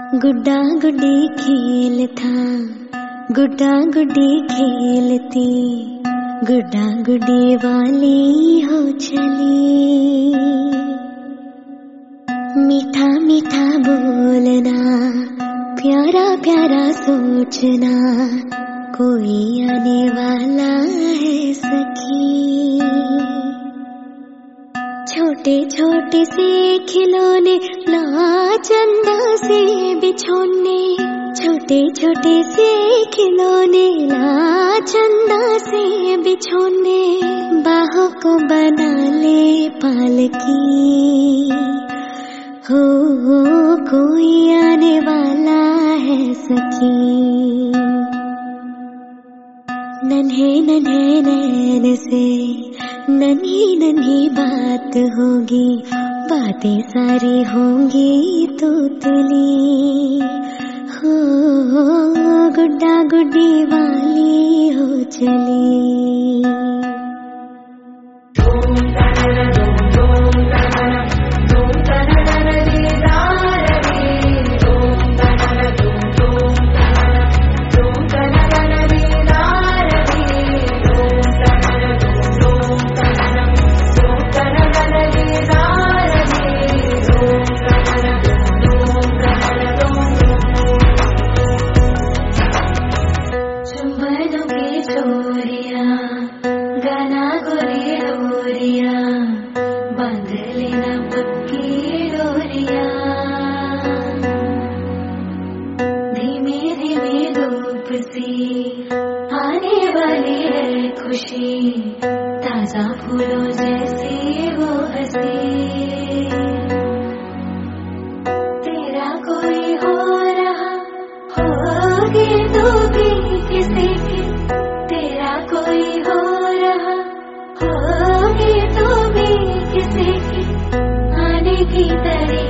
गुड्डा गुड्डी खेल था, गुड्डा गुड्डी खेलती, गुड्डा गुड्डी वाली हो चली। मीठा मीठा बोलना, प्यारा प्यारा सोचना, कोई आने वाला है सखी। छोटे छोटे से खिलौने ला चंदा से बिछोने, छोटे छोटे से खिलौने ला चंदा से बिछोने, बाहों को बना ले पालकी। हो कोई आने वाला है सखी। नन्हे नन्हे नैन से नन्ही नन्ही बात होगी, बातें सारी होंगी तोतली। हो गुड्डा गुड्डी वाली हो चली। गाना गोरी डोरिया, बांध लेना पक्की डोरिया। धीमे धीमे धूप सी आने वाली है खुशी, ताजा फूलों जैसी वो हंसी। तेरा कोई हो रहा होगी तो भी किसी की, तेरा कोई हो रहा होगी तो भी किसी की, आने की तरी